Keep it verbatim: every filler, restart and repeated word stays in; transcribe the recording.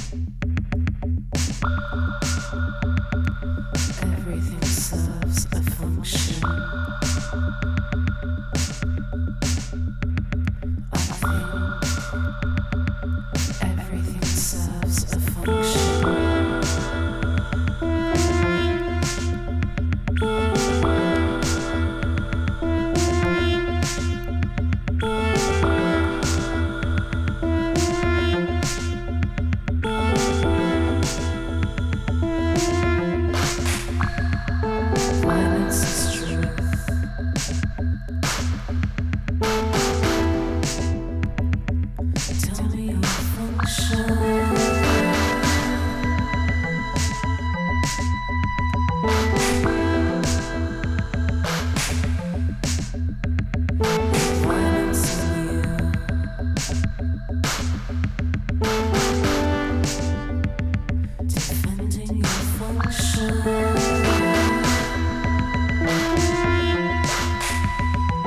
Everything serves a function. I think everything serves a function. Violence is truth. Tell me your function. Violence in you. Defending your function.